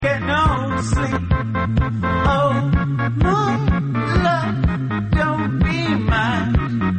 Get no sleep. Oh, moonlight, don't be mine.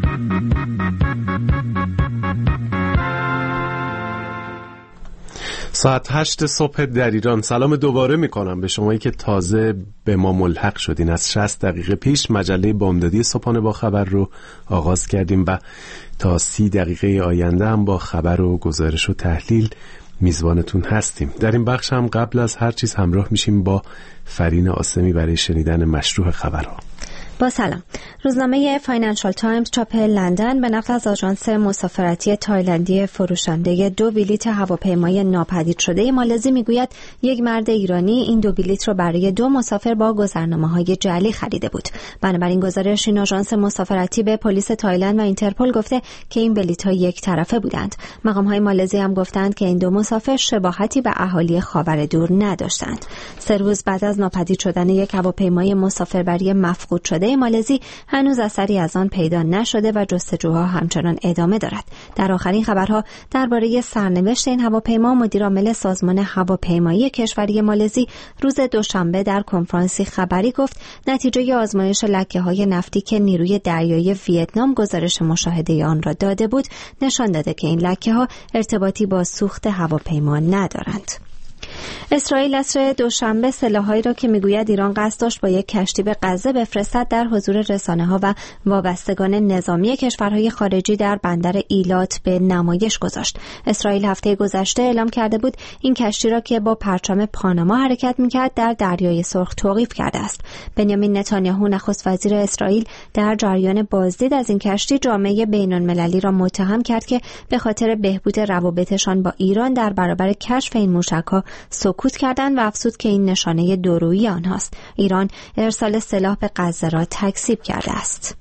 ساعت 8 صبح در ایران. سلام دوباره میکنم به شمایی که تازه به ما ملحق شدین. از 60 دقیقه پیش مجله بامدادی صبحانه با خبر رو آغاز کردیم و تا 30 دقیقه آینده هم با خبر و گزارش و تحلیل میزبانتون هستیم. در این بخش هم قبل از هر چیز همراه میشیم با فرین آسمی برای شنیدن مشروع خبرها. با سلام. روزنامه فاینانشال تایمز چاپ لندن به نقل از آژانس مسافرتی تایلندی فروشنده 2 بلیت هواپیمای ناپدید شده مالزی میگوید یک مرد ایرانی این 2 بلیت را برای 2 مسافر با گذرنامه‌های جعلی خریده بود. بنابراین گزارش این آژانس مسافرتی به پلیس تایلند و اینترپل گفته که این بلیت‌ها یک طرفه بودند. مقام‌های مالزی هم گفتند که این 2 مسافر شباهتی به اهالی خاورمیانه نداشتند. 3 روز بعد از ناپدید شدن یک هواپیمای مسافربری مفقود شده مالزی هنوز اثری از آن پیدا نشده و جستجوها همچنان ادامه دارد. در آخرین خبرها درباره سرنوشت این هواپیما مدیرعامل سازمان هواپیمایی کشوری مالزی روز دوشنبه در کنفرانسی خبری گفت نتیجه آزمایش لکه‌های نفتی که نیروی دریایی ویتنام گزارش مشاهده آن را داده بود نشان داده که این لکه‌ها ارتباطی با سوخت هواپیما ندارند. اسرائیل عصر دوشنبه سلاح‌هایی را که میگوید ایران قصد داشت با یک کشتی به غزه بفرستد در حضور رسانه‌ها و وابستگان نظامی کشورهای خارجی در بندر ایلات به نمایش گذاشت. اسرائیل هفته گذشته اعلام کرده بود این کشتی را که با پرچم پاناما حرکت می‌کرد در دریای سرخ توقیف کرده است. بنیامین نتانیاهو نخست وزیر اسرائیل در جریان بازدید از این کشتی جامعه بین‌المللی را متهم کرد که به خاطر بهبود روابطشان با ایران در برابر کشف این موشک‌ها سکوت کردند و افزود که این نشانه دورویی آنهاست. ایران ارسال سلاح به غزه را تکذیب کرده است.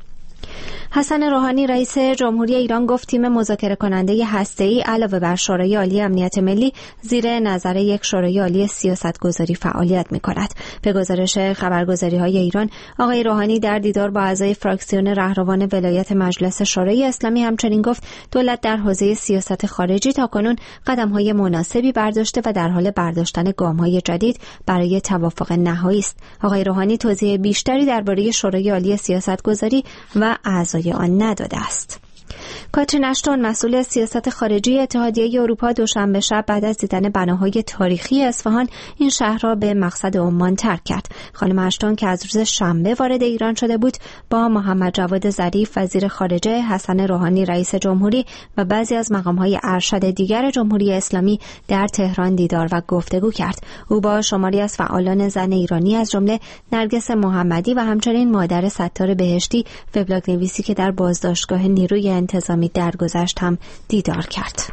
حسن روحانی رئیس جمهوری ایران گفت تیم مذاکره کننده هسته‌ای علاوه بر شورای عالی امنیت ملی زیر نظر یک شورای عالی سیاستگذاری فعالیت می‌کند. به گزارش خبرگزاری‌های ایران آقای روحانی در دیدار با اعضای فراکسیون رهروان ولایت مجلس شورای اسلامی همچنین گفت دولت در حوزه سیاست خارجی تاکنون قدم‌های مناسبی برداشته و در حال برداشتن گام‌های جدید برای توافق نهایی است. آقای روحانی توضیح بیشتری درباره شورای عالی سیاستگذاری و اعضای آن نداده است. کاترین اشتون مسئول سیاست خارجی اتحادیه اروپا دوشنبه شب بعد از دیدن بناهای تاریخی اصفهان این شهر را به مقصد عمان ترک کرد. خانم اشتون که از روز شنبه وارد ایران شده بود با محمد جواد ظریف وزیر خارجه، حسن روحانی رئیس جمهوری و بعضی از مقام‌های ارشد دیگر جمهوری اسلامی در تهران دیدار و گفتگو کرد. او با شماری از فعالان زن ایرانی از جمله نرگس محمدی و همچنین مادر ستار بهشتی وبلاگ‌نویسی که در بازداشتگاه نیروی انتظامی درگذشت هم دیدار کرد.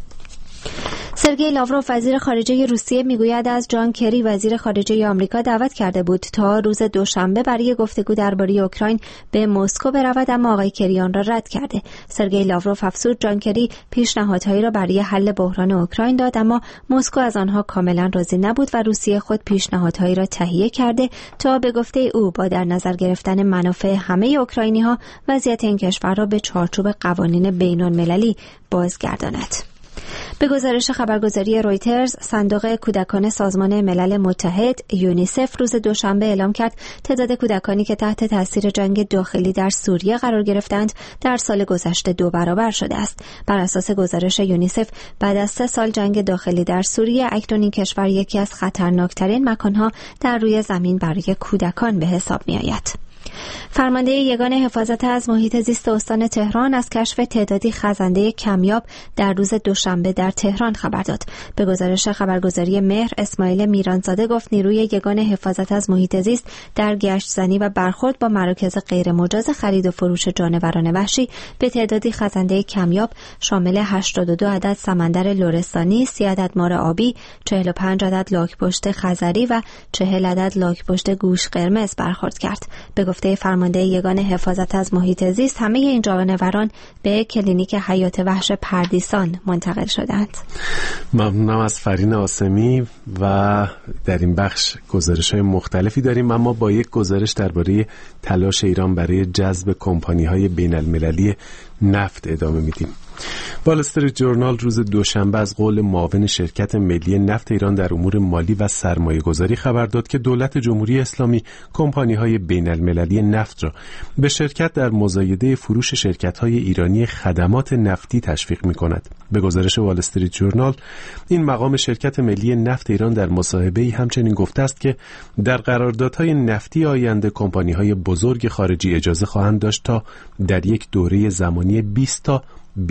سرگئی لاوروف وزیر خارجه روسیه میگوید از جان کری وزیر خارجه آمریکا دعوت کرده بود تا روز دوشنبه برای گفتگو درباره اوکراین به مسکو برود، اما آقای کری آن را رد کرده. سرگئی لاوروف افزود جان کری پیشنهادهایی را برای حل بحران اوکراین داد اما مسکو از آنها کاملا راضی نبود و روسیه خود پیشنهادهایی را تهیه کرده تا به گفته او با در نظر گرفتن منافع همه اوکراینی‌ها وضعیت این کشور را به چارچوب قوانین بین‌المللی بازگرداند. به گزارش خبرگزاری رویترز، صندوق کودکان سازمان ملل متحد یونیسف روز دوشنبه اعلام کرد تعداد کودکانی که تحت تاثیر جنگ داخلی در سوریه قرار گرفتند در سال گذشته 2 برابر شده است. بر اساس گزارش یونیسف بعد از 3 سال جنگ داخلی در سوریه اکنون این کشور یکی از خطرناکترین مکانها در روی زمین برای کودکان به حساب می‌آید. فرمانده یگان حفاظت از محیط زیست استان تهران از کشف تعدادی خزنده کمیاب در روز دوشنبه در تهران خبر داد. به گزارش خبرگزاری مهر، اسماعیل میرانزاده گفت نیروی یگان حفاظت از محیط زیست در گشتزنی و برخورد با مراکز غیر مجاز خرید و فروش جانوران وحشی به تعدادی خزنده کمیاب شامل 82 عدد سمندر لرستانی، 30 عدد مار آبی، 45 عدد لاک‌پشت خزری و 40 عدد لاک‌پشت گوش قرمز برخورد کرد. به گفته فرمانده یگان حفاظت از محیط زیست همه این جانوران به کلینیک حیات وحش پردیسان منتقل شدند. ممنونم از فرین آسمی و در این بخش گزارش‌های مختلفی داریم، اما با یک گزارش درباره تلاش ایران برای جذب کمپانی‌های بین‌المللی نفت ادامه میدیم. وال استریت جورنال روز دوشنبه از قول معاون شرکت ملی نفت ایران در امور مالی و سرمایه‌گذاری خبر داد که دولت جمهوری اسلامی کمپانی‌های بین‌المللی نفت را به شرکت در مزایده فروش شرکت‌های ایرانی خدمات نفتی تشویق می‌کند. به گزارش وال استریت جورنال، این مقام شرکت ملی نفت ایران در مصاحبه‌ای همچنین گفته است که در قراردادهای نفتی آینده کمپانی‌های بزرگ خارجی اجازه خواهند داشت تا در یک دوره زمانی 20 تا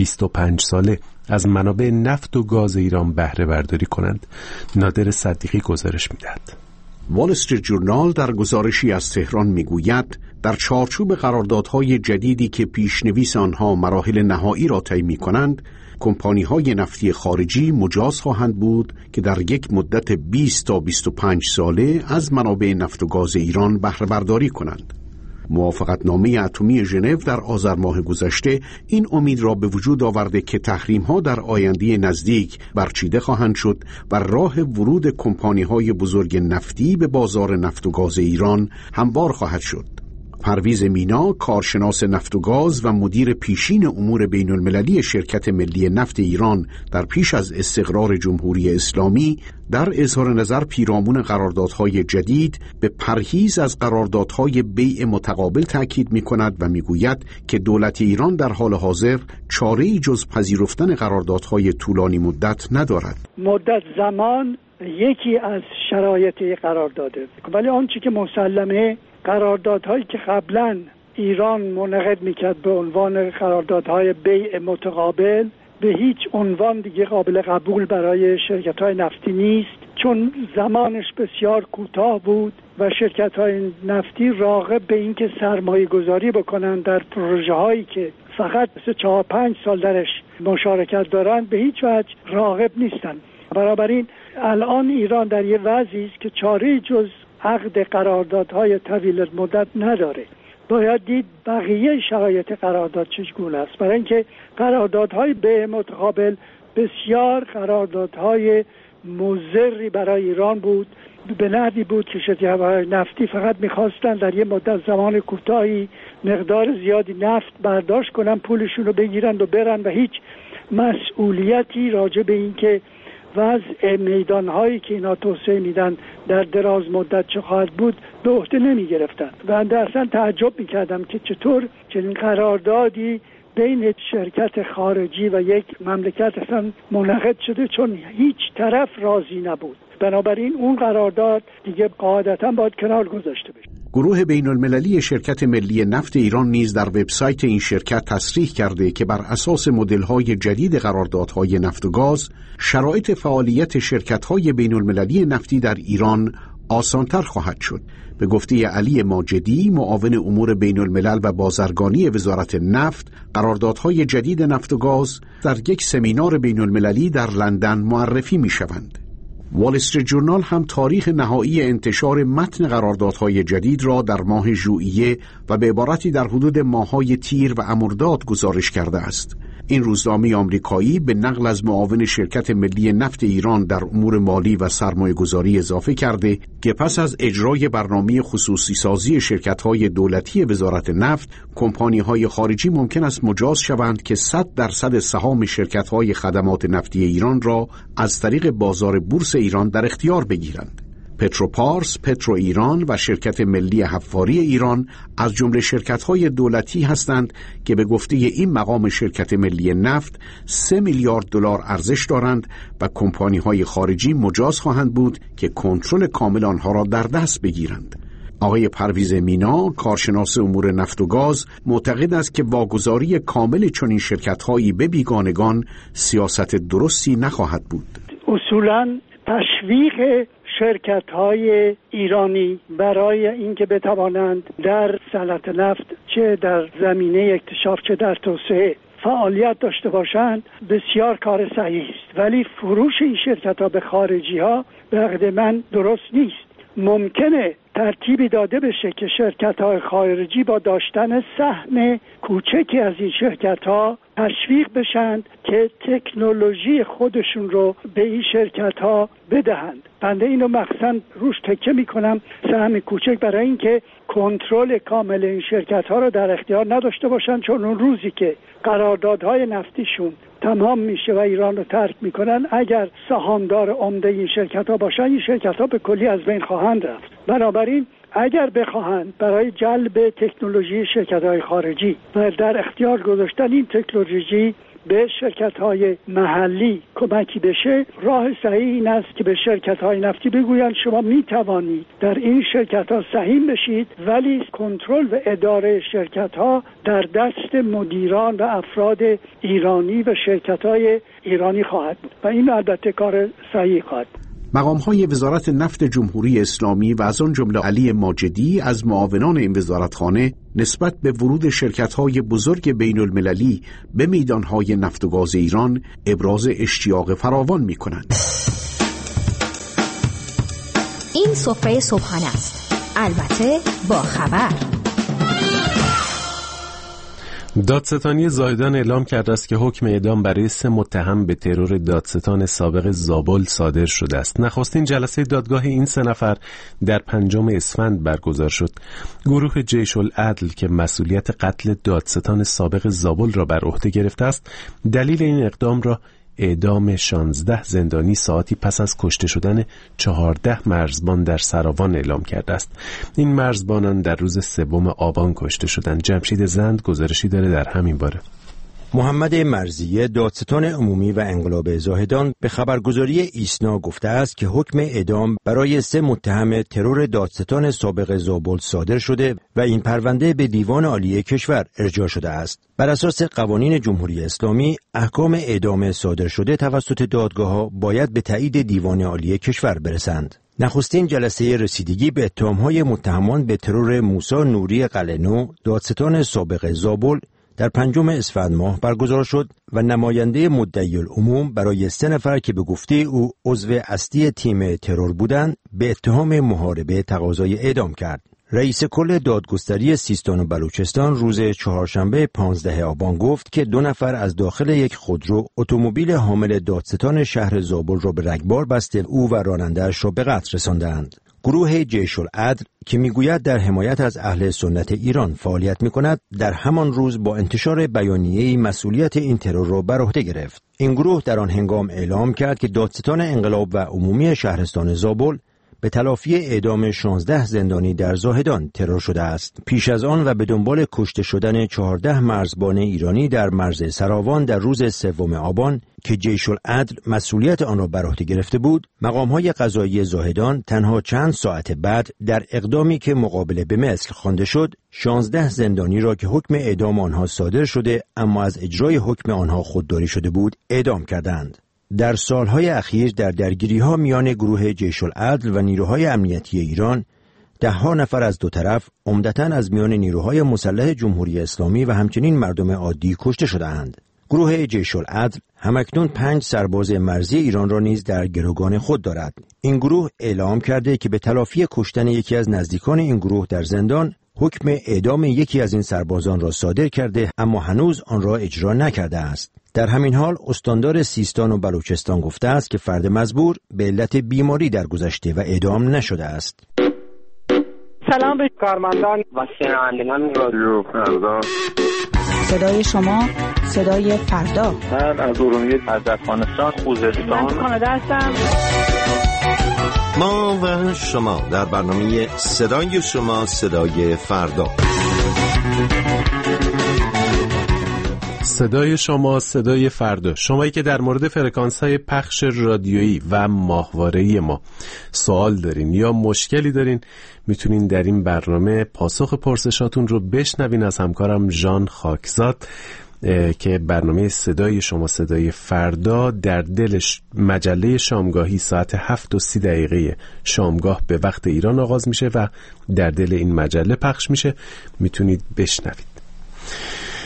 25 ساله از منابع نفت و گاز ایران بهره برداری کنند. نادر صدیقی گزارش می‌دهد. وال استریت جورنال در گزارشی از تهران میگوید در چارچوب قراردادهای جدیدی که پیشنویس آنها مراحل نهایی را طی می‌کنند، کمپانی‌های نفتی خارجی مجاز خواهند بود که در یک مدت 20 تا 25 ساله از منابع نفت و گاز ایران بهره برداری کنند. موافقتنامه اتمی ژنو در آذر ماه گذشته این امید را به وجود آورده که تحریم‌ها در آینده نزدیک برچیده خواهند شد و راه ورود کمپانی‌های بزرگ نفتی به بازار نفت و گاز ایران هموار خواهد شد. پرویز مینا، کارشناس نفت و گاز و مدیر پیشین امور بین المللی شرکت ملی نفت ایران در پیش از استقرار جمهوری اسلامی، در اظهار نظر پیرامون قراردادهای جدید به پرهیز از قراردادهای بیع متقابل تاکید می‌کند و می‌گوید که دولت ایران در حال حاضر چاره‌ای جز پذیرفتن قراردادهای طولانی مدت ندارد. مدت زمان یکی از شرایط قرارداده، ولی آنچه که مسلمه قراردادهایی که قبلا ایران منعقد میکرد به عنوان قراردادهای بیع متقابل به هیچ عنوان دیگه قابل قبول برای شرکت‌های نفتی نیست، چون زمانش بسیار کوتاه بود و شرکت‌های نفتی راغب به اینکه سرمایه گذاری بکنن در پروژه‌هایی که فقط 4-5 سال درش مشارکت دارن به هیچ وجه راغب نیستن. بنابراین الان ایران در یه وضعی است که چاره‌ای جز عقد قراردادهای طویل مدت نداره. باید دید بقیه شرایط قرارداد چگونه است، برای اینکه قراردادهای بیع متقابل بسیار قراردادهای مضری برای ایران بود. به نحوی بود که شرکت‌های نفتی فقط می‌خواستن در یه مدت زمان کوتاهی مقدار زیادی نفت برداشت کنن، پولشون رو بگیرن و برن و هیچ مسئولیتی راجع به این که وضع میدانهایی که اینا توسعه میدن در دراز مدت چه خواهد بود به عهده نمی گرفتن. و اصلا تعجب میکردم که چطور چنین قراردادی بین شرکت خارجی و یک مملکت اصلا منعقد شده، چون هیچ طرف راضی نبود. بنابراین اون قرارداد دیگه قاعدتا باید کنار گذاشته بشه. گروه بین المللی شرکت ملی نفت ایران نیز در وبسایت این شرکت تصریح کرده که بر اساس مدل‌های جدید قراردادهای نفت و گاز، شرایط فعالیت شرکت‌های بین المللی نفتی در ایران آسانتر خواهد شد. به گفته علی ماجدی، معاون امور بین الملل و بازرگانی وزارت نفت، قراردادهای جدید نفت و گاز در یک سمینار بین المللی در لندن معرفی می‌شوند. وال استریت جورنال هم تاریخ نهایی انتشار متن قراردادهای جدید را در ماه ژوئیه و به عبارتی در حدود ماه‌های تیر و مرداد گزارش کرده است. این روزنامه آمریکایی به نقل از معاون شرکت ملی نفت ایران در امور مالی و سرمایه‌گذاری اضافه کرده که پس از اجرای برنامه خصوصی سازی شرکت‌های دولتی وزارت نفت، کمپانی‌های خارجی ممکن است مجاز شوند که 100% سهام شرکت‌های خدمات نفتی ایران را از طریق بازار بورس ایران در اختیار بگیرند. پتروپارس، پترو ایران و شرکت ملی حفاری ایران از جمله شرکت‌های دولتی هستند که به گفته این مقام شرکت ملی نفت 3 میلیارد دلار ارزش دارند و کمپانی‌های خارجی مجاز خواهند بود که کنترل کامل آنها را در دست بگیرند. آقای پرویز مینا، کارشناس امور نفت و گاز، معتقد است که واگذاری کامل چنین شرکت‌هایی به بیگانگان سیاست درستی نخواهد بود. اصولاً تشویق شرکت‌های ایرانی برای اینکه بتوانند در صنعت نفت چه در زمینه اکتشاف چه در توسعه فعالیت داشته باشند بسیار کار صحیحی است، ولی فروش این شرکت‌ها به خارجی‌ها به عقد من درست نیست. ممکنه ترتیبی داده بشه که شرکت‌های خارجی با داشتن سهم کوچکی از این شرکت‌ها تشویق بشن که تکنولوژی خودشون رو به این شرکت‌ها بدهند. بنده اینو مخصوصاً روش تکیه میکنم، سهم کوچک، برای اینکه کنترل کامل این شرکت‌ها رو در اختیار نداشته باشن، چون اون روزی که قراردادهای نفتیشون تمام میشه و ایران رو ترک میکنن، اگر سهامدار عمده این شرکت‌ها باشن، این شرکت‌ها به کلی از بین خواهند رفت. بنابراین اگر بخواهند برای جلب تکنولوژی شرکت‌های خارجی و در اختیار گذاشتن این تکنولوژی به شرکت‌های محلی کمکی بشه، راه صحیح این است که به شرکت‌های نفتی بگویند شما می‌توانید در این شرکت‌ها سهیم بشید، ولی کنترل و اداره شرکت‌ها در دست مدیران و افراد ایرانی و شرکت‌های ایرانی خواهد بود و این البته کار صحیح خواهد بود. مقام‌های وزارت نفت جمهوری اسلامی و از آن جمله علی ماجدی از معاونان این وزارتخانه نسبت به ورود شرکت‌های بزرگ بین‌المللی به میدان‌های نفت و گاز ایران ابراز اشتیاق فراوان می‌کنند. این سفره صبحانه است، البته با خبر. دادستانی زاهدان اعلام کرده است که حکم اعدام برای 3 متهم به ترور دادستان سابق زابل صادر شده است. نخستین جلسه دادگاه این 3 نفر در 5 اسفند برگزار شد. گروه جیش العدل که مسئولیت قتل دادستان سابق زابل را بر عهده گرفته است، دلیل این اقدام را اعدام 16 زندانی ساعتی پس از کشته شدن 14 مرزبان در سراوان اعلام کرده است. این مرزبانان در روز 3 آبان کشته شدند. جمشید زند گزارشی داره در همین باره. محمد مرضیه دادستان عمومی و انقلاب زاهدان به خبرگزاری ایسنا گفته است که حکم اعدام برای 3 متهم ترور دادستان سابق زابل صادر شده و این پرونده به دیوان عالی کشور ارجاع شده است. بر اساس قوانین جمهوری اسلامی احکام اعدام صادر شده توسط دادگاه‌ها باید به تایید دیوان عالی کشور برسند. نخستین جلسه رسیدگی به اتهام‌های متهمان به ترور موسی نوری قلعه‌نو دادستان سابق زابل در 5 اسفند ماه برگزار شد و نماینده مدعی العموم برای 3 نفر که به گفته او عضو اصلی تیم ترور بودند به اتهام محاربه تقاضای اعدام کرد. رئیس کل دادگستری سیستان و بلوچستان روز چهارشنبه 15 آبان گفت که 2 نفر از داخل یک خودرو اتومبیل حامل دادستان شهر زابل را به رگبار بسته او و راننده‌اش را به قتل رساندند. گروه جیش العدل که میگوید در حمایت از اهل سنت ایران فعالیت میکند، در همان روز با انتشار بیانیه‌ای مسئولیت این ترور را بر عهده گرفت. این گروه در آن هنگام اعلام کرد که دادستان انقلاب و عمومی شهرستان زابل به تلافی اعدام 16 زندانی در زاهدان ترور شده است. پیش از آن و به دنبال کشته شدن 14 مرزبان ایرانی در مرز سراوان در روز 3 آبان که جیش العدل مسئولیت آن را بر عهده گرفته بود، مقام‌های قضایی زاهدان تنها چند ساعت بعد در اقدامی که مقابله به مثل خوانده شد، 16 زندانی را که حکم اعدام آنها صادر شده اما از اجرای حکم آنها خودداری شده بود، اعدام کردند. در سالهای اخیر در درگیری‌ها میان گروه جیش العدل و نیروهای امنیتی ایران 10 نفر از 2 طرف، عمدتاً از میان نیروهای مسلح جمهوری اسلامی و همچنین مردم عادی کشته شده‌اند. گروه جیش العدل همکنون 5 سرباز مرزی ایران را نیز در گروگان خود دارد. این گروه اعلام کرده که به تلافی کشتن یکی از نزدیکان این گروه در زندان، حکم اعدام یکی از این سربازان را صادر کرده اما هنوز آن را اجرا نکرده است. در همین حال استاندار سیستان و بلوچستان گفته است که فرد مزبور به علت بیماری درگذشته و اعدام نشده است. سلام به کارمندان و شنوندگان رادیو فردا. صدای شما، صدای فردا. من از ارومیه از افغانستان خوزستان. من کانادا هستم. ما و شما در برنامه صدای شما، صدای فردا. صدای شما، صدای فردا. شمایی که در مورد فرکانس‌های پخش رادیویی و ماهواره‌ای ما سوال دارین یا مشکلی دارین، میتونین در این برنامه پاسخ پرسشاتون رو بشنوین از همکارم ژان خاکزاد که برنامه صدای شما، صدای فردا در دل مجله شامگاهی ساعت 7:30 شامگاه به وقت ایران آغاز میشه و در دل این مجله پخش میشه. میتونید بشنوید.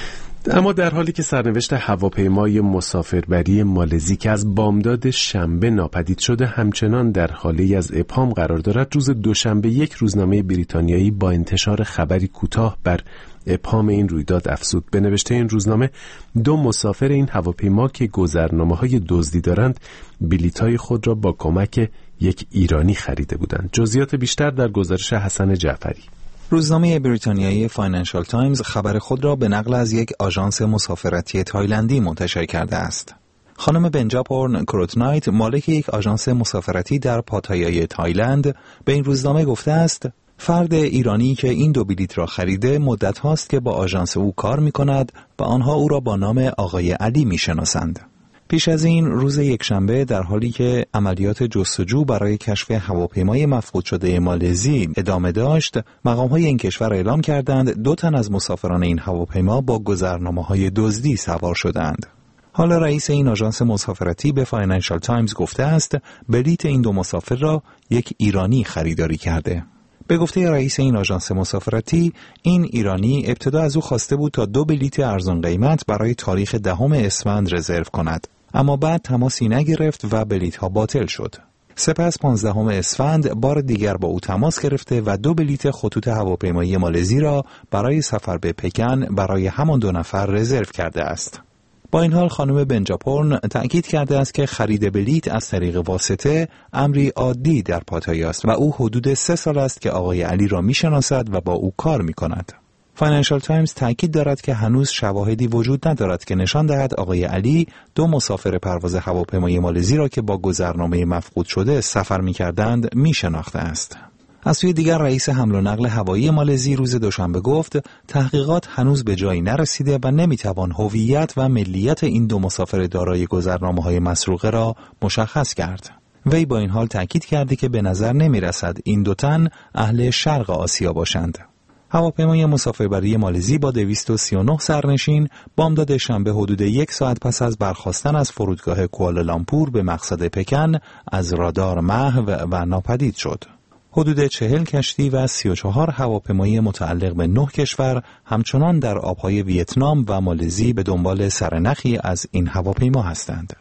اما در حالی که سرنوشت هواپیمای مسافربری مالزی که از بامداد شنبه ناپدید شده همچنان در حالی از ابهام قرار دارد، روز دوشنبه یک روزنامه بریتانیایی با انتشار خبری کوتاه بر ابهام این رویداد افزود. به نوشته این روزنامه 2 مسافر این هواپیما که گذرنامه‌های دزدی دارند بلیط‌های خود را با کمک یک ایرانی خریده بودند. جزئیات بیشتر در گزارش حسن جعفری. روزنامه بریتانیایی فاینانشال تایمز خبر خود را به نقل از یک آژانس مسافرتی تایلندی منتشر کرده است. خانم بنجاپورن کروتنایت، مالک یک آژانس مسافرتی در پاتایای تایلند، به این روزنامه گفته است فرد ایرانی که این 2 بلیط را خریده مدت هاست که با آژانس او کار می کند و آنها او را با نام آقای علی می شناسند. پیش از این روز یکشنبه در حالی که عملیات جستجو برای کشف هواپیمای مفقود شده مالزی ادامه داشت، مقام‌های این کشور اعلام کردند 2 تن از مسافران این هواپیما با گذرنامه‌های دزدی سوار شدند. حالا رئیس این آژانس مسافرتی به فاینانشال تایمز گفته است بلیط این 2 مسافر را یک ایرانی خریداری کرده. به گفته رئیس این آژانس مسافرتی، این ایرانی ابتدا از او خواسته بود تا 2 بلیط ارزان قیمت برای تاریخ 10 اسفند رزرو کند، اما بعد تماسی نگرفت و بلیط‌ها باطل شد. سپس 15 اسفند بار دیگر با او تماس گرفته و 2 بلیط خطوط هواپیمایی مالزی را برای سفر به پکن برای همان 2 نفر رزرو کرده است. با این حال خانم بنجاپورن تأکید کرده است که خرید بلیط از طریق واسطه امری عادی در پاتایا است و او حدود 3 سال است که آقای علی را می‌شناسد و با او کار می‌کند. فاینانشال تایمز تأکید دارد که هنوز شواهدی وجود ندارد که نشان دهد آقای علی 2 مسافر پرواز هواپیمای مالزی را که با گذرنامه مفقود شده سفر می‌کردند می‌شناخته است. از سوی دیگر رئیس حمل و نقل هوایی مالزی روز دوشنبه گفت تحقیقات هنوز به جایی نرسیده و نمیتوان هویت و ملیت این 2 مسافر دارای گذرنامه‌های مسروقه را مشخص کرد. وی با این حال تأکید کرده که به نظر نمیرسد این 2 تن اهل شرق آسیا باشند. هواپیمای مسافربری مالزی با 239 سرنشین بامداد شنبه حدود 1 ساعت پس از برخاستن از فرودگاه کوالالامپور به مقصد پکن از رادار محو و ناپدید شد. حدود 40 کشتی و 34 هواپیمای متعلق به 9 کشور همچنان در آبهای ویتنام و مالزی به دنبال سرنخی از این هواپیما هستند.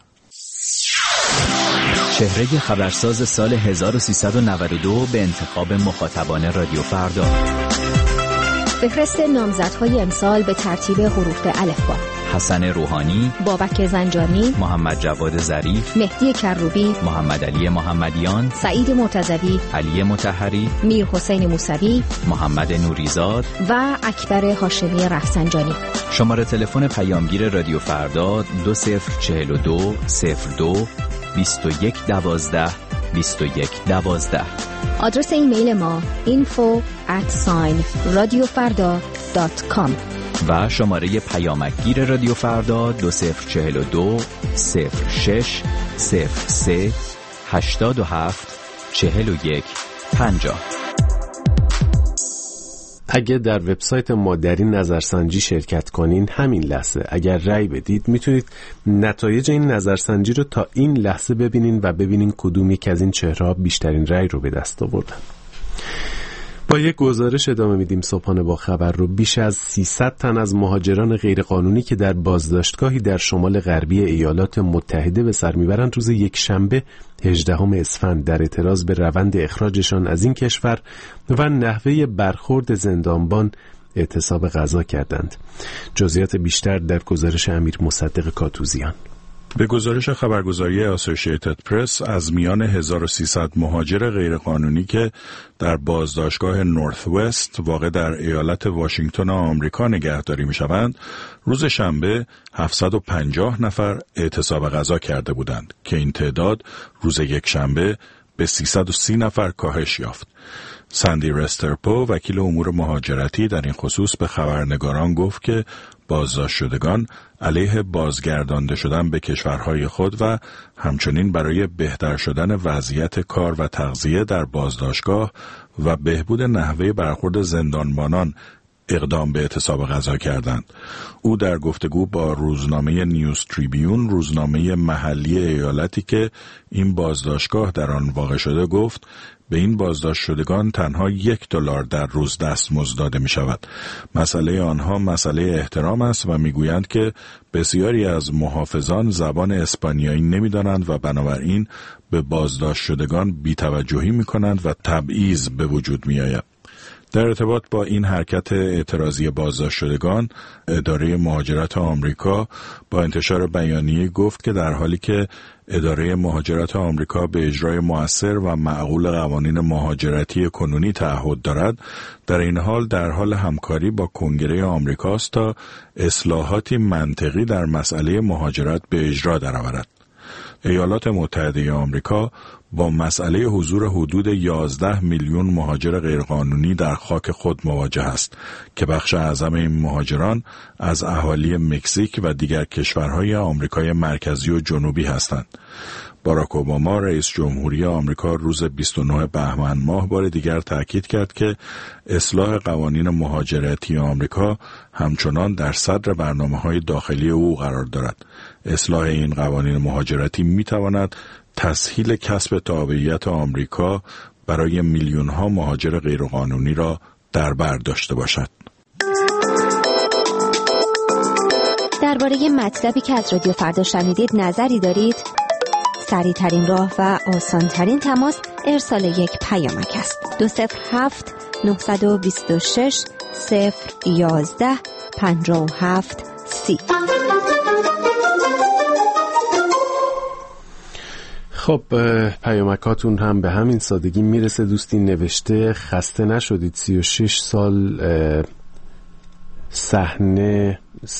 چهره خبرساز سال 1392 به انتخاب مخاطبان رادیو فردا. فهرست نامزدهای امسال به ترتیب حروف الفبا: حسن روحانی، بابک زنجانی، محمد جواد ظریف، مهدی کروبی، محمد علی محمدیان، سعید مرتضوی، علی مطهری، میر حسین موسوی، محمد نوریزاد و اکبر هاشمی رفسنجانی. شماره تلفن پیامگیر رادیو فردا 2042 02 2112 2112. آدرس ایمیل ما info@radiofarda.com و شماره پیامکگیر رادیو فردا 2042 06 03 87 41 50. اگه در وبسایت ما در این نظرسنجی شرکت کنین، همین لحظه اگر رأی بدید میتونید نتایج این نظرسنجی رو تا این لحظه ببینین و ببینین کدوم یک از این چهره‌ها بیشترین رأی رو به دست آوردن. با یک گزارش ادامه میدیم صبحانه با خبر رو. بیش از 300 تن از مهاجران غیرقانونی که در بازداشتگاهی در شمال غربی ایالات متحده به سر میبرند روز یکشنبه 18 اسفند در اعتراض به روند اخراجشان از این کشور و نحوه برخورد زندانبان اعتصاب غذا کردند. جزئیات بیشتر در گزارش امیر مصدق کاتوزیان. به گزارش خبرگزاری اسوسییتد پرس از میان 1300 مهاجر غیرقانونی که در بازداشتگاه نورث وست واقع در ایالت واشنگتن آمریکا نگهداری می‌شوند، روز شنبه 750 نفر اعتصاب غذا کرده بودند که این تعداد روز یکشنبه به 330 نفر کاهش یافت. ساندی رسترپو، وکیل امور مهاجرتی، در این خصوص به خبرنگاران گفت که بازداشت شدگان علیه بازگردانده شدن به کشورهای خود و همچنین برای بهتر شدن وضعیت کار و تغذیه در بازداشتگاه و بهبود نحوه برخورد زندانبانان اقدام به اعتصاب غذا کردند. او در گفتگو با روزنامه نیوز تریبیون، روزنامه محلی ایالتی که این بازداشتگاه در آن واقع شده، گفت به این بازداشت شدگان تنها $1 در روز دستمزد داده می شود. مسئله آنها مسئله احترام است و می گویند که بسیاری از محافظان زبان اسپانیایی نمی دانند و بنابراین به بازداشت شدگان بی‌توجهی می کنند و تبعیض به وجود می آید. در ارتباط با این حرکت اعتراضی بازداشت شدگان، اداره مهاجرت آمریکا با انتشار بیانیه گفت که در حالی که اداره مهاجرت آمریکا به اجرای مؤثر و معقول قوانین مهاجرتی کنونی تعهد دارد، در این حال در حال همکاری با کنگره آمریکاست تا اصلاحاتی منطقی در مسئله مهاجرت به اجرا درآورد. ایالات متحده آمریکا با مسئله حضور حدود 11 میلیون مهاجر غیرقانونی در خاک خود مواجه است که بخش اعظم این مهاجران از اهالی مکزیک و دیگر کشورهای آمریکای مرکزی و جنوبی هستند. باراک اوباما رئیس جمهوری آمریکا روز 29 بهمن ماه بار دیگر تاکید کرد که اصلاح قوانین مهاجرتی آمریکا همچنان در صدر برنامه‌های داخلی او قرار دارد. اصلاح این قوانین مهاجرتی می‌تواند تسهیل کسب تابعیت آمریکا برای میلیون‌ها مهاجر غیرقانونی را در بر داشته باشد. درباره مطلبی که از رادیو فردا شنیدید نظری دارید؟ سریع‌ترین راه و آسان‌ترین تماس ارسال یک پیامک است. 207 926 011 57 30. خب پیامکاتون هم به همین سادگی میرسه. دوستی نوشته خسته نشدید، 36 سال صحنه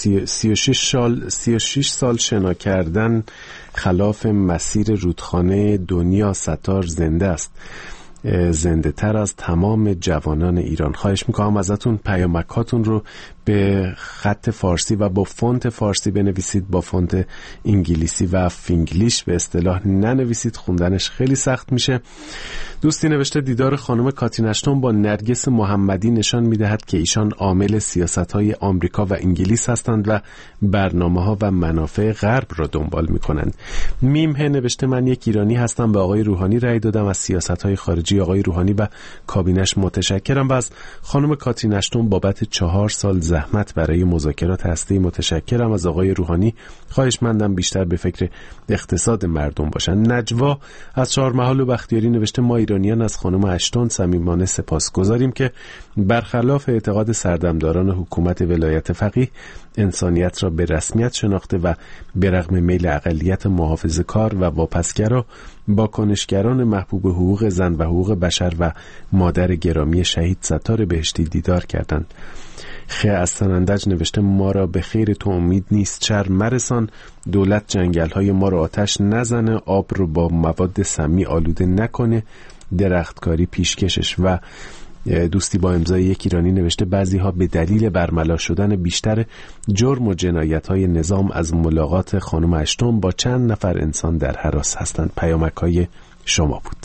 36 سال شنا کردن خلاف مسیر رودخانه دنیا ستار زنده است، زنده تر از تمام جوانان ایران. خواهش میکنم ازتون پیامکاتون رو به خط فارسی و با فونت فارسی بنویسید، با فونت انگلیسی و فینگلیش به اصطلاح ننویسید، خوندنش خیلی سخت میشه. دوستی نوشته دیدار خانم کاترین اشتون با نرگس محمدی نشان میدهد که ایشان عامل سیاست‌های آمریکا و انگلیس هستند و برنامه‌ها و منافع غرب را دنبال میکنند. میمه نوشته من یک ایرانی هستم، به آقای روحانی رأی دادم، از سیاست‌های خارجی آقای روحانی و کابینش متشکرم و از خانم کاترین اشتون بابت 4 سال زحمت برای مذاکرات هسته‌ای متشکرم. از آقای روحانی خواهشمندم بیشتر به فکر اقتصاد مردم باشند. نجوا از چهارمحال و بختیاری نوشته ما ایرانیان از خانم اشتون صمیمانه سپاسگزاریم که برخلاف اعتقاد سردمداران حکومت ولایت فقیه انسانیت را به رسمیت شناخته و به رغم میل اقلیت محافظه‌کار و واپسگرا با کنشگران محبوب حقوق زن و حقوق بشر و مادر گرامی شهید ستار بهشتی دیدار کردند. از سنندج نوشته ما را به خیر تو امید نیست، شر مرسان، دولت جنگل‌های ما را آتش نزنه، آب رو با مواد سمی آلوده نکنه، درختکاری پیشکشش. و دوستی با امضای یک ایرانی نوشته بعضی ها به دلیل برملا شدن بیشتر جرم و جنایت های نظام از ملاقات خانم اشتون با چند نفر انسان در هراس هستند. پیامک های شما بود.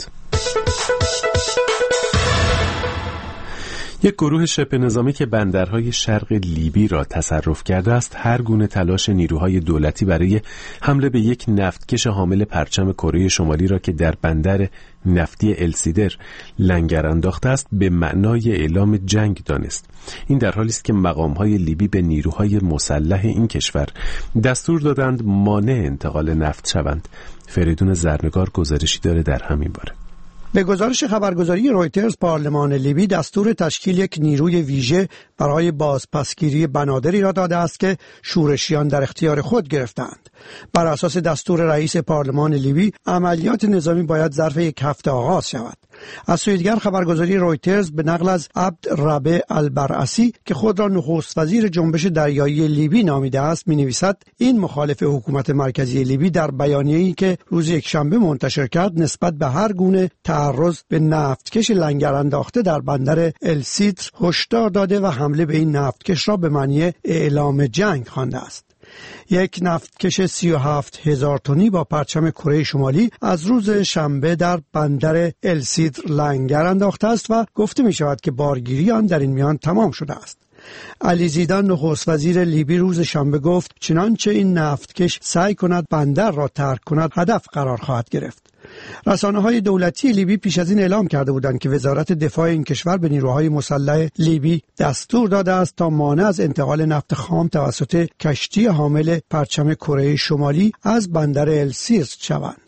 یک گروه شبه نظامی که بندرهای شرق لیبی را تصرف کرده است هر گونه تلاش نیروهای دولتی برای حمله به یک نفتکش حامل پرچم کره شمالی را که در بندر نفتی السیدر لنگر انداخته است به معنای اعلام جنگ دانست. این در حالی است که مقام‌های لیبی به نیروهای مسلح این کشور دستور دادند مانع انتقال نفت شوند. فریدون زرنگار گزارشی داره در همین باره. به گزارش خبرگزاری رویترز پارلمان لیبی دستور تشکیل یک نیروی ویژه برای بازپسگیری بنادری را داده است که شورشیان در اختیار خود گرفتند. بر اساس دستور رئیس پارلمان لیبی عملیات نظامی باید ظرف یک هفته آغاز شود. از سوی دیگر خبرگزاری رویترز به نقل از عبد ربه البرعسی که خود را نخست وزیر جنبش دریایی لیبی نامیده است می‌نویسد این مخالف حکومت مرکزی لیبی در بیانیه‌ای که روز یکشنبه منتشر کرد نسبت به هر گونه تعرض به نفتکش لنگر انداخته در بندر السیدر هشدار داده و حمله به این نفتکش را به معنی اعلام جنگ خوانده است. یک نفتکش 37,000 تنی با پرچم کره شمالی از روز شنبه در بندر السیدر لنگر انداخته است و گفته می شود که بارگیری آن در این میان تمام شده است. علی زیدان نخست وزیر لیبی روز شنبه گفت چنانچه این نفتکش سعی کند بندر را ترک کند هدف قرار خواهد گرفت. رسانه‌های دولتی لیبی پیش از این اعلام کرده بودند که وزارت دفاع این کشور به نیروهای مسلح لیبی دستور داده است تا مانع از انتقال نفت خام توسط کشتی حامل پرچم کره شمالی از بندر السیرس شوند.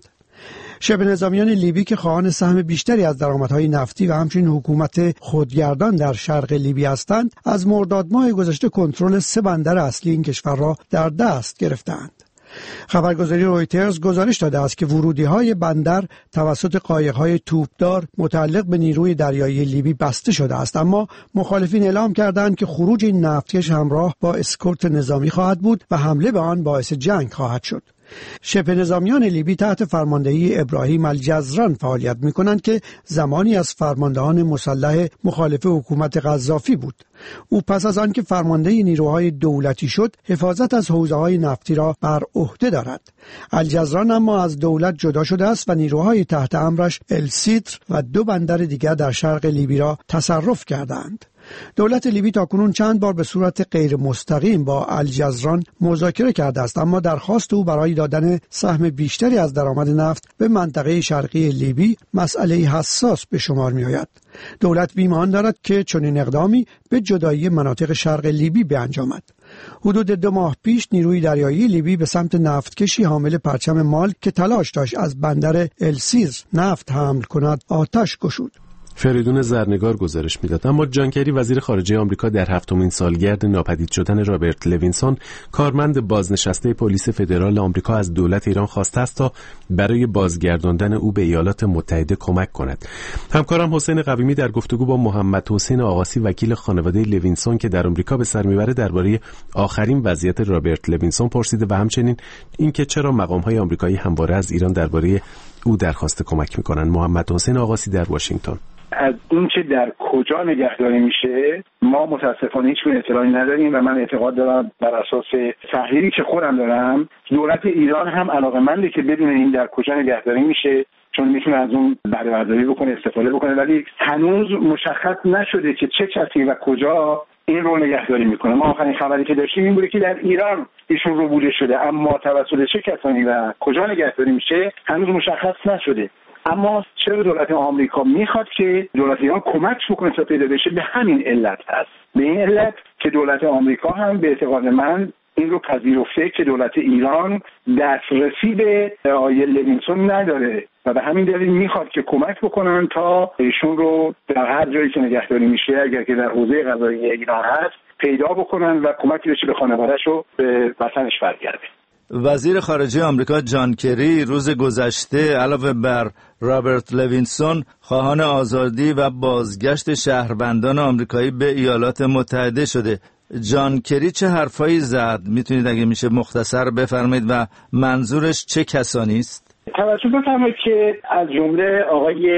شبه نظامیان لیبی که خواهان سهم بیشتری از درآمدهای نفتی و همچنین حکومت خودگردان در شرق لیبی هستند، از مرداد ماه گذشته کنترل 3 بندر اصلی این کشور را در دست گرفتند. خبرگزاری رویترز گزارش داده است که ورودی‌های بندر توسط قایق‌های توپدار متعلق به نیروی دریایی لیبی بسته شده است، اما مخالفین اعلام کردند که خروج این نفتکش همراه با اسکورت نظامی خواهد بود و حمله به آن باعث جنگ خواهد شد. شبه نظامیان لیبی تحت فرماندهی ابراهیم الجزران فعالیت می‌کنند که زمانی از فرماندهان مسلح مخالف حکومت قذافی بود. او پس از آن که فرمانده نیروهای دولتی شد، حفاظت از حوزه‌های نفتی را بر عهده دارد. الجزران اما از دولت جدا شده است و نیروهای تحت امرش السیتر و 2 بندر دیگر در شرق لیبی را تصرف کردند. دولت لیبی تاکنون چند بار به صورت غیر مستقیم با الجزران مذاکره کرده است، اما درخواست او برای دادن سهم بیشتری از درآمد نفت به منطقه شرقی لیبی مسئله حساس به شمار می آید. دولت بیمان دارد که چنین اقدامی به جدایی مناطق شرق لیبی بیانجامد. حدود 2 ماه پیش نیروی دریایی لیبی به سمت نفتکشی حامل پرچم مال که تلاش داشت از بندر السیز نفت حمل کند آتش گشود. فریدون زرنگار گزارش میداد. اما جان کری وزیر خارجه آمریکا در 7مین سالگرد ناپدید شدن رابرت لوینسون، کارمند بازنشسته پلیس فدرال آمریکا، از دولت ایران خواسته است تا برای بازگرداندن او به ایالات متحده کمک کند. همکارم حسین قویمی در گفتگو با محمد حسین آقاسی وکیل خانواده لوینسون که در آمریکا به سر میبره درباره آخرین وضعیت رابرت لوینسون پرسیده و همچنین اینکه چرا مقام‌های آمریکایی همواره از ایران درباره او درخواست کمک میکنند. محمد حسین آقاسی در واشنگتن. از اینکه در کجا نگهداری میشه ما متاسفانه هیچ اطلاعی نداریم و من اعتقاد دارم بر اساس تحلیلی که خودم دارم دولت ایران هم علاقه‌منده که بدون این در کجا نگهداری میشه، چون میتونه از اون بهره برداری بکنه، استفاده بکنه، ولی هنوز مشخص نشده که چه کسی و کجا این رو نگهداری میکنه. ما آخرین خبری که داشتیم این بوده که در ایران ایشون رو بوده شده، اما توسط چه کسانی و کجا نگهداری میشه هنوز مشخص نشده. اما چرا دولت آمریکا میخواد که دولت ایران کمک بکنه تا پیدا بشه؟ به همین علت هست، به این علت که دولت آمریکا هم به اعتقاد من این رو پذیرفته که دولت ایران دسترسی به آقای لوینسون نداره و به همین دلیل میخواد که کمک بکنن تا ایشون رو در هر جایی که نگهداری میشه، اگر که در حوزه قضایی ایران هست، پیدا بکنن و کمکی بشه به خانواده‌اش و به وطنش برگرده. وزیر خارجه آمریکا جان کری روز گذشته علاوه بر رابرت لوینسون خواهان آزادی و بازگشت شهروندان آمریکایی به ایالات متحده شده. جان کری چه حرفایی زد؟ میتونید اگه میشه مختصر بفرمایید و منظورش چه کسانی است؟ توجه بفرمایید که از جمله آقای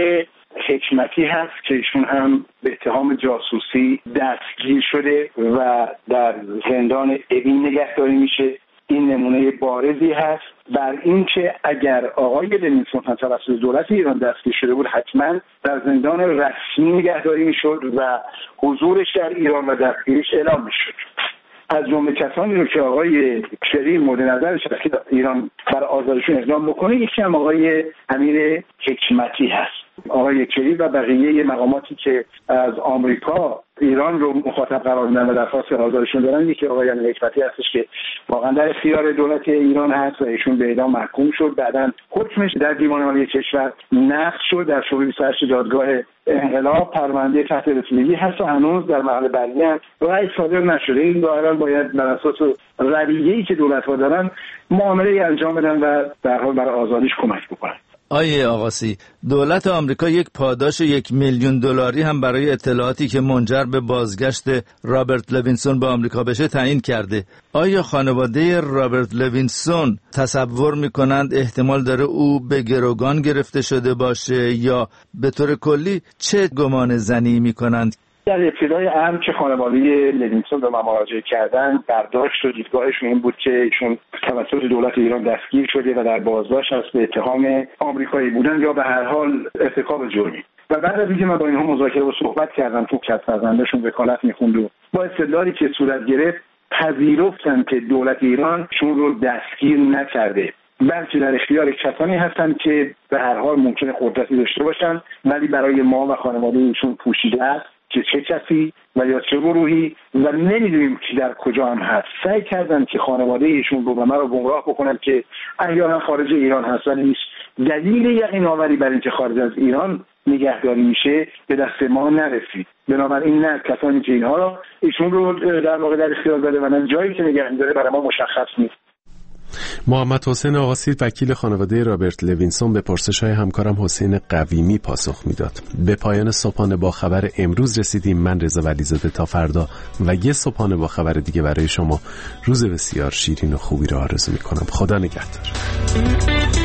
حکمتی هست که ایشون هم به اتهام جاسوسی دستگیر شده و در زندان اوین نگهداری میشه. این نمونه بارزی هست بر این که اگر آقای لوینسون توسط دولت ایران دستگیر شده بود حتما در زندان رسمی نگهداری میشد و حضورش در ایران و دستگیریش اعلام میشد. از جمله کسانی رو که آقای کری مورد نظرش هست که ایران بر آزادشون اقدام بکنه یکی هم آقای امیر حکمتی هست. آقای کری و بقیه مقاماتی که از آمریکا ایران رو مخاطب قرار میدن و درخواست آزادشون دارن، یکی آقای امیر حکمتی هستش که واقعا در اختیار دولت ایران هست و ایشون به اعدام محکوم شد، بعداً حکمش در دیوان عالی کشور نقض شد، در شورای 28 دادگاه انقلاب پرونده تحت رسیدگی هست و هنوز در مرحله بعدی هم رأی صادر نشده. این ظاهرا باید بر اساس رویه‌ای که دولت‌ها دارن معامله انجام بدن و در حال برای آزادیش کمک بکنن. آیه آقاسی، دولت آمریکا یک پاداش $1,000,000 هم برای اطلاعاتی که منجر به بازگشت رابرت لوینسون به آمریکا بشه تعیین کرده. آیا خانواده رابرت لوینسون تصور میکنند احتمال داره او به گروگان گرفته شده باشه یا به طور کلی چه گمان زنی میکنند؟ در ابتدای امر که خانواده لوینسون به ما مراجعه کردن، برداشت و دیدگاهشون این بود که ایشون توسط دولت ایران دستگیر شده و در بازداشت هست به اتهام آمریکایی بودن یا به هر حال ارتکاب جرمی. و بعد از اینکه من با اینها مذاکره و صحبت کردم تو که فرزندشون وکالت میخوند و با استدلالی که صورت گرفت پذیرفتن که دولت ایران شون رو دستگیر نکرده، بلکه در اختیار کسانی هستند که به هر حال ممکنه قدرتی داشته باشن ولی برای ما و خانواده ایشون پوشیده است که چه کسی و یا چه گروهی و نمیدونیم که در کجا هم هست. سعی کردن که خانواده ایشون رو و من رو گمراه بکنن که احیانا خارج ایران هستن نیست. دلیل یقین آوری بر اینکه خارج از ایران نگهداری میشه به دست ما نرسید. بنابراین نه، کسانی که اینها رو ایشون رو در واقع در اختیار داده و نه جایی که نگه می‌داره برای ما مشخص نیست. محمد حسین آقاسی وکیل خانواده رابرت لوینسون به پرسش‌های همکارم حسین قویمی پاسخ میداد. به پایان صبحانه با خبر امروز رسیدیم. من رضا ولیزاده تا فردا و یه صبحانه با خبر دیگه برای شما روز بسیار شیرین و خوبی رو آرزو می‌کنم. خدا نگهدار.